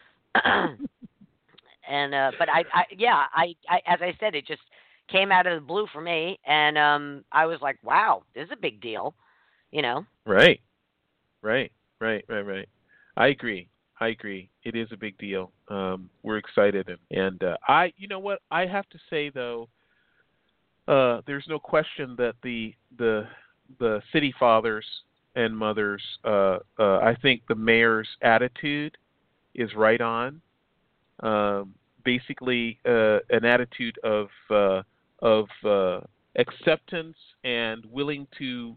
And but I as I said, it just came out of the blue for me, and I was like, wow, this is a big deal, Right. I agree. It is a big deal. We're excited, and you know what? I have to say though, there's no question that the city fathers and mothers, I think the mayor's attitude is right on. Basically, an attitude of acceptance and willing to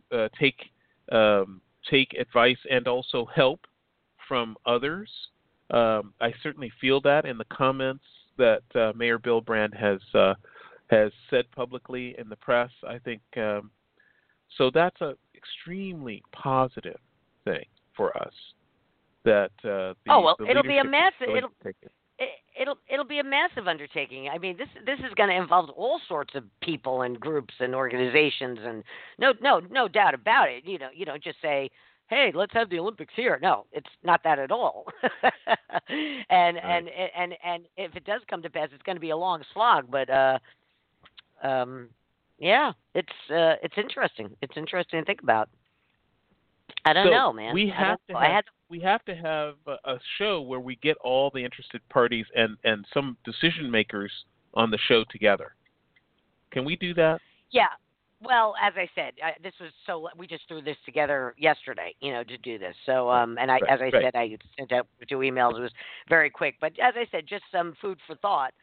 take advice and also help from others. I certainly feel that in the comments that Mayor Bill Brand has said publicly in the press. I think so. That's an extremely positive thing for us. That the it'll be a massive. It'll be a massive undertaking. I mean, this is going to involve all sorts of people and groups and organizations, and no doubt about it. You don't just say, "Hey, let's have the Olympics here." No, it's not that at all. and if it does come to pass, it's going to be a long slog. But yeah, it's interesting. It's interesting to think about. I don't know, man. We have to have a show where we get all the interested parties and some decision makers on the show together. Can we do that? Yeah. Well, as I said, we just threw this together yesterday, to do this. So, said, I sent out 2 emails. It was very quick, but as I said, just some food for thought.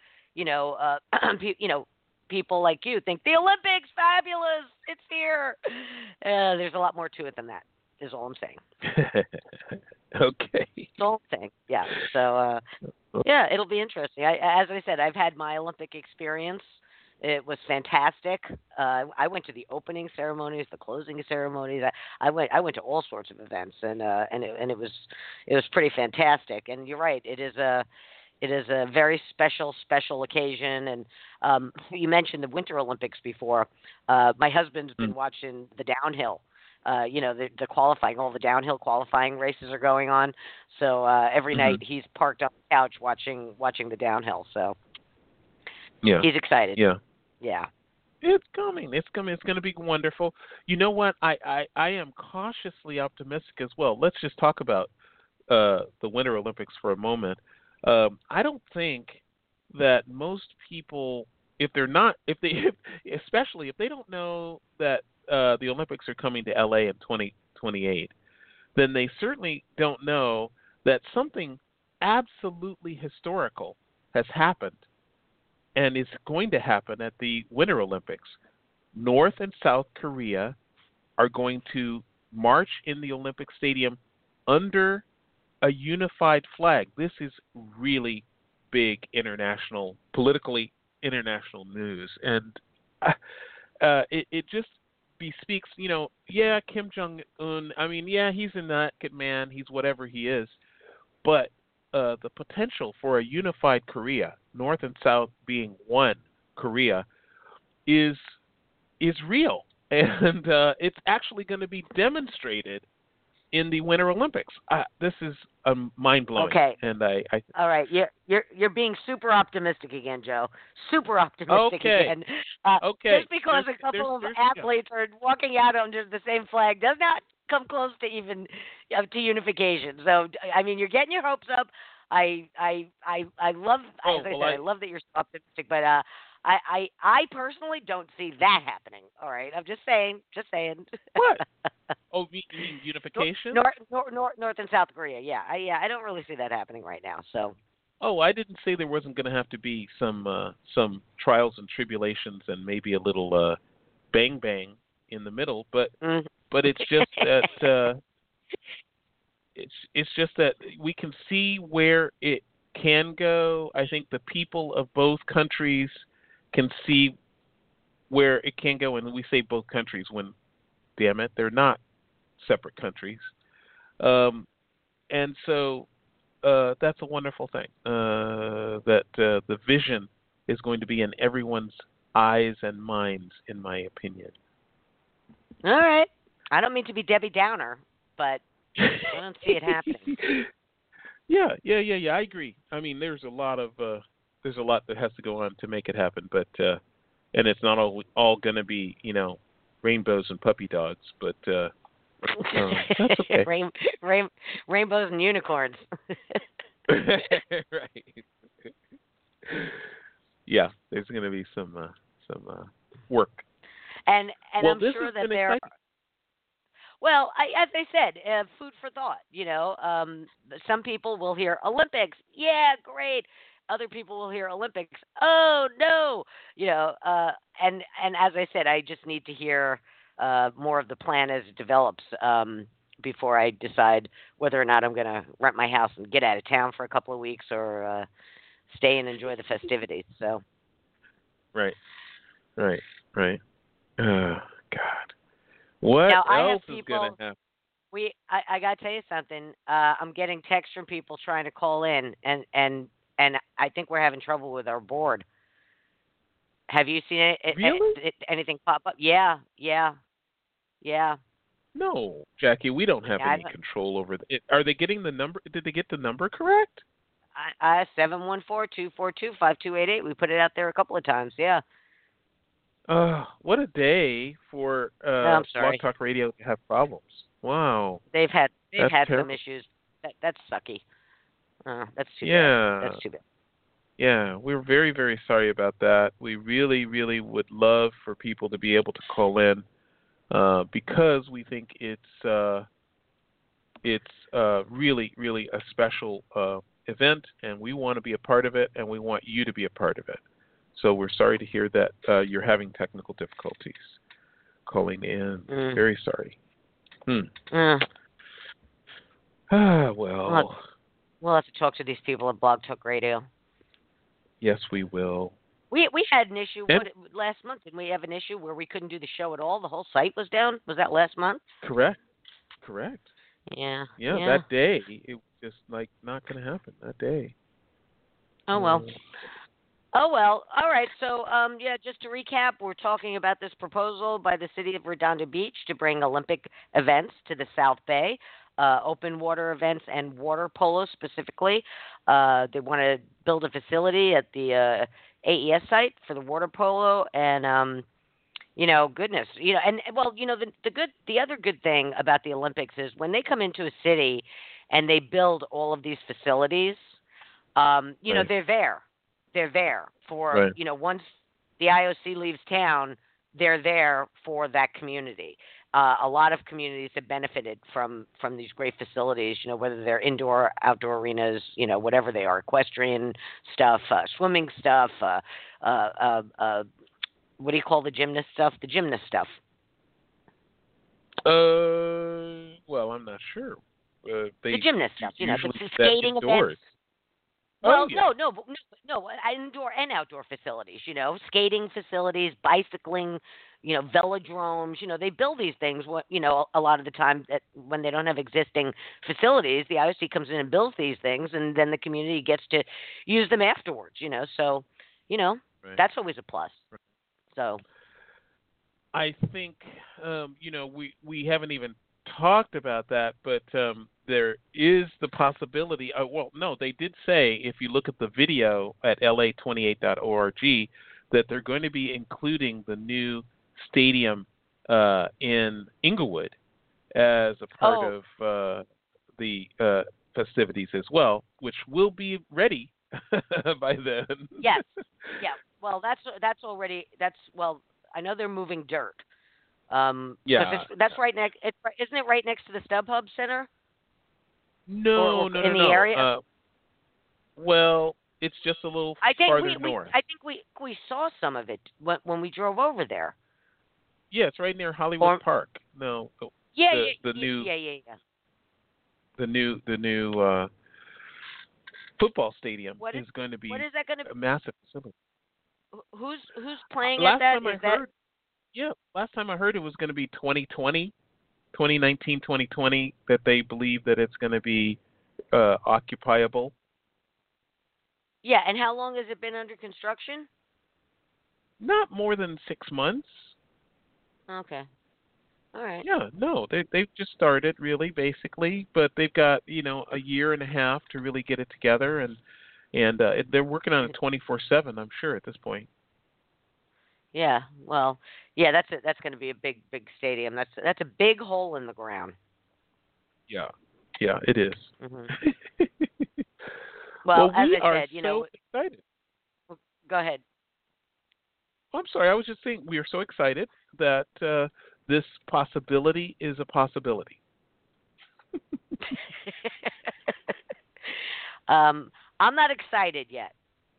People like you think the Olympics, fabulous, it's here. There's a lot more to it than that. Is all I'm saying. Okay. That's all I'm saying. Yeah. So, yeah, it'll be interesting. As I said, I've had my Olympic experience. It was fantastic. I went to the opening ceremonies, the closing ceremonies. I went to all sorts of events, and it was pretty fantastic. And you're right. It is a very special occasion. And you mentioned the Winter Olympics before. My husband's been watching the downhill. The qualifying, all the downhill qualifying races are going on. So every night he's parked on the couch watching the downhill. So he's excited. Yeah. It's coming. It's coming. It's going to be wonderful. You know what? I am cautiously optimistic as well. Let's just talk about the Winter Olympics for a moment. I don't think that most people, especially if they don't know that the Olympics are coming to LA in 2028, then they certainly don't know that something absolutely historical has happened and is going to happen at the Winter Olympics. North and South Korea are going to march in the Olympic Stadium under a unified flag. This is really big politically international news. And it just bespeaks, Kim Jong-un, he's a not good man. He's whatever he is. But the potential for a unified Korea, North and South being one Korea, is real. And it's actually going to be demonstrated in the Winter Olympics. This is mind-blowing. Okay. And I all right. You're being super optimistic again, Joe. Super optimistic again. Okay. Just because a couple of athletes are walking out under the same flag does not come close to even to unification. So you're getting your hopes up. I love, I love that you're so optimistic, but I personally don't see that happening. All right, I'm just saying. What? Oh, you mean unification? North and South Korea. Yeah, I don't really see that happening right now. So. Oh, I didn't say there wasn't going to have to be some trials and tribulations and maybe a little bang in the middle, but it's just that it's just that we can see where it can go. I think the people of both countries can see where it can go, and we say both countries when, damn it, they're not separate countries. And so that's a wonderful thing, that the vision is going to be in everyone's eyes and minds, in my opinion. All right. I don't mean to be Debbie Downer, but I don't see it happening. Yeah. I agree. There's a lot that has to go on to make it happen, but and it's not all going to be rainbows and puppy dogs, but that's okay. Rainbows and unicorns. Right. Yeah, there's going to be some work. And I'm sure that there. Well, as I said, food for thought. Some people will hear Olympics. Yeah, great. Other people will hear Olympics. Oh no. And as I said, I just need to hear more of the plan as it develops before I decide whether or not I'm going to rent my house and get out of town for a couple of weeks or stay and enjoy the festivities. So. Right. Right. Oh God. What Now I have else is people. gonna happen? I got to tell you something. I'm getting texts from people trying to call in, and I think we're having trouble with our board. Have you seen Really? anything pop up? Yeah. No, Jackie. We don't have I any don't, control over it. Are they getting the number? Did they get the number correct? 714-242-5288. We put it out there a couple of times. Yeah. What a day for No, I'm Blog sorry. Talk Radio to have problems. Wow. They've had That's some terrible. issues. That's sucky. That's too Yeah. bad. That's too bad. Yeah, we're very, very sorry about that. We really, really would love for people to be able to call in because we think it's really, really a special event, and we want to be a part of it, and we want you to be a part of it. So we're sorry to hear that you're having technical difficulties calling in. Very sorry. Well. We'll have to talk to these people at Blog Talk Radio. Yes, we will. We had an issue last month. Didn't we have an issue where we couldn't do the show at all? The whole site was down. Was that last month? Correct. Yeah. Yeah, that day it was just like not going to happen that day. Oh well. All right. So, just to recap, we're talking about this proposal by the city of Redondo Beach to bring Olympic events to the South Bay, open water events and water polo specifically. They want to build a facility at the AES site for the water polo, and goodness, the other good thing about the Olympics is when they come into a city and they build all of these facilities, Right. they're there for, Right. Once the IOC leaves town, they're there for that community. A lot of communities have benefited from these great facilities, whether they're indoor, outdoor arenas, whatever they are, equestrian stuff, swimming stuff, what do you call the gymnast stuff? The gymnast stuff. Well, I'm not sure. The gymnast stuff, the usually skating indoors. events. Well, yeah. no, indoor and outdoor facilities, skating facilities, bicycling, velodromes, they build these things, a lot of the time that when they don't have existing facilities, the IOC comes in and builds these things, and then the community gets to use them afterwards, so, Right. that's always a plus. So. I think, we haven't even talked about that, but there is the possibility. No, they did say if you look at the video at la28.org that they're going to be including the new stadium in Inglewood as a part of the festivities as well, which will be ready by then. Yes. Yeah. Well, that's already. I know they're moving dirt. Yeah. That's right next. Isn't it right next to the StubHub Center? No. The area? Well, it's just a little farther north. I think we saw some of it when we drove over there. Yeah, it's right near Hollywood Park. No. The new football stadium is going to be what is that going to be? a massive facility. Who's playing at that? Last time I heard it was going to be 2019, 2020, that they believe that it's going to be occupiable. Yeah, and how long has it been under construction? Not more than 6 months. Okay. All right. Yeah, no, they've just started really, basically, but they've got a year and a half to really get it together, and they're working on it 24/7. I'm sure at this point. Yeah, well, yeah, that's going to be a big stadium. That's a big hole in the ground. Yeah, it is. Mm-hmm. Well, as I said, so excited. Go ahead. I'm sorry, I was just saying we are so excited that this possibility is a possibility. I'm not excited yet.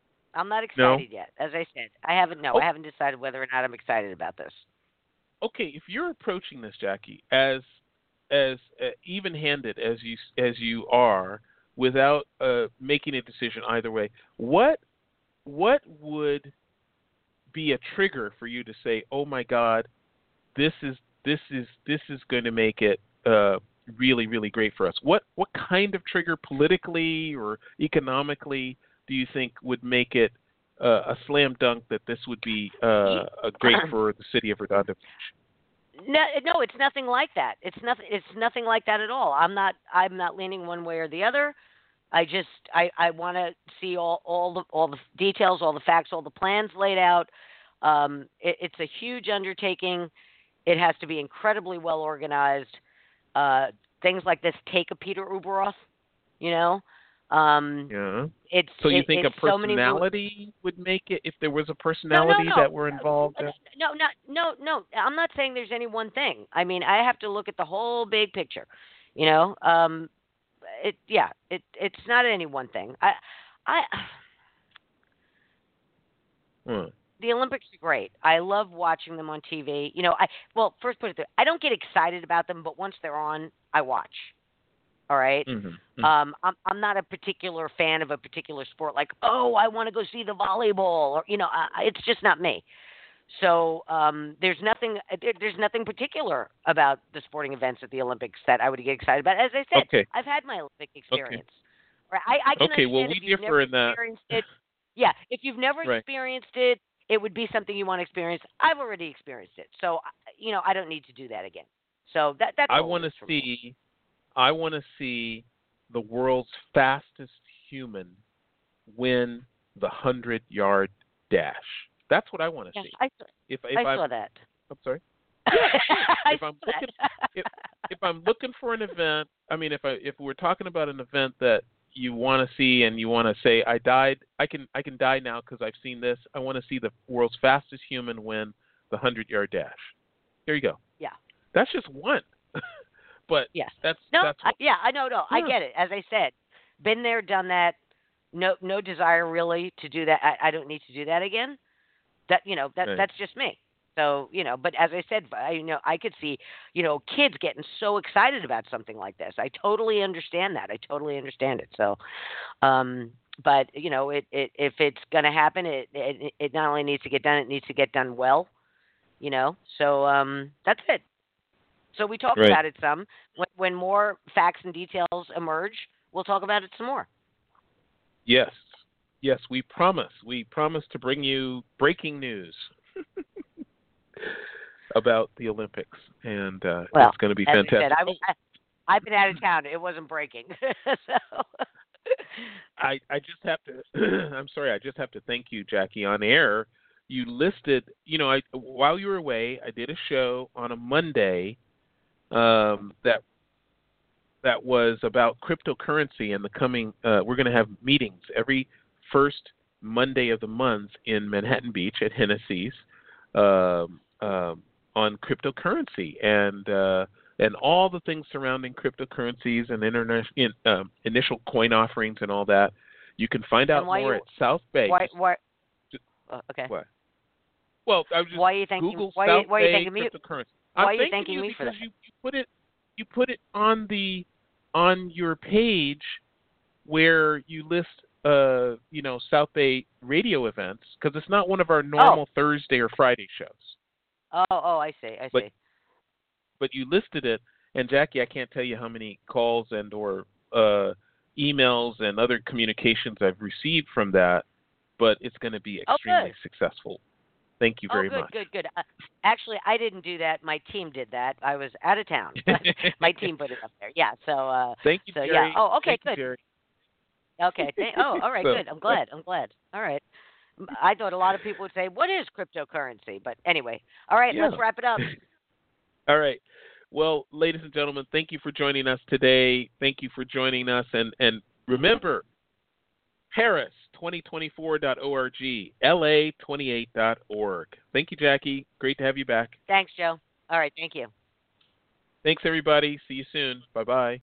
As I said, I haven't decided whether or not I'm excited about this. Okay, if you're approaching this, Jackie, as even-handed as you are, without making a decision either way, what would be a trigger for you to say, "Oh my God, this is going to make it really, really great for us"? What kind of trigger, politically or economically, do you think would make it a slam dunk that this would be great for the city of Redondo Beach? No, it's nothing like that. It's nothing like that at all. I'm not leaning one way or the other. I want to see all the details, all the facts, all the plans laid out. It's a huge undertaking. It has to be incredibly well organized. Things like this take a Peter Uberoth, Yeah. So you think a personality would make it, if there was a personality that were involved? No. I'm not saying there's any one thing. I mean, I have to look at the whole big picture. It's not any one thing. The Olympics are great. I love watching them on TV. First put it there. I don't get excited about them, but once they're on, I watch. All right. Mm-hmm. I'm not a particular fan of a particular sport. Like, I want to go see the volleyball, or it's just not me. So there's nothing particular about the sporting events at the Olympics that I would get excited about. As I said, okay. I've had my Olympic experience. Okay. Right? I can understand we if you've differ never in that. Experienced it. Yeah, if you've never Right. experienced it, it would be something you want to experience. I've already experienced it, so I don't need to do that again. So that's. I want to see. I want to see the world's fastest human win the 100-yard dash. That's what I want to see. I saw that. I'm sorry. If I'm looking for an event, I mean, if we're talking about an event that you want to see and you want to say, I can die now because I've seen this. I want to see the world's fastest human win the 100-yard dash. There you go. Yeah. That's just one. But yes. That's I know. I get it. As I said, been there, done that. No desire really to do that. I don't need to do that again. That's just me. So, but as I said, I could see, kids getting so excited about something like this. I totally understand that. I totally understand it. So, but if it's going to happen, it not only needs to get done, it needs to get done well, So that's it. So we talked about it some. When more facts and details emerge, we'll talk about it some more. Yes, we promise. We promise to bring you breaking news about the Olympics, and it's going to be fantastic. I said, I've been out of town. It wasn't breaking. So. I just have to. I'm sorry. I just have to thank you, Jackie, on air. You listed. While you were away, I did a show on a Monday. That was about cryptocurrency and the coming. We're going to have meetings every first Monday of the month in Manhattan Beach at Hennessy's on cryptocurrency and all the things surrounding cryptocurrencies and initial coin offerings and all that. You can find out more at South Bay. Okay. What? Well, I was just why are you thanking Google why South are you Bay thanking me? cryptocurrency. Why are you thanking me for that? You put it on your page where you list South Bay radio events, because it's not one of our normal Thursday or Friday shows. Oh, I see. But you listed it, and Jackie, I can't tell you how many calls and or emails and other communications I've received from that, but it's going to be extremely successful. Thank you very much. Good. Actually, I didn't do that. My team did that. I was out of town. My team put it up there. Yeah. So. Thank you, so Jerry. yeah. Oh, okay, Thank good. You, okay. All right. Good. I'm glad. All right. I thought a lot of people would say, "What is cryptocurrency?" But anyway, all right. Yeah. Let's wrap it up. All right. Well, ladies and gentlemen, thank you for joining us today. Thank you for joining us, and remember, Paris2024.org, LA28.org. Thank you, Jackie. Great to have you back. Thanks, Joe. All right. Thank you. Thanks, everybody. See you soon. Bye-bye.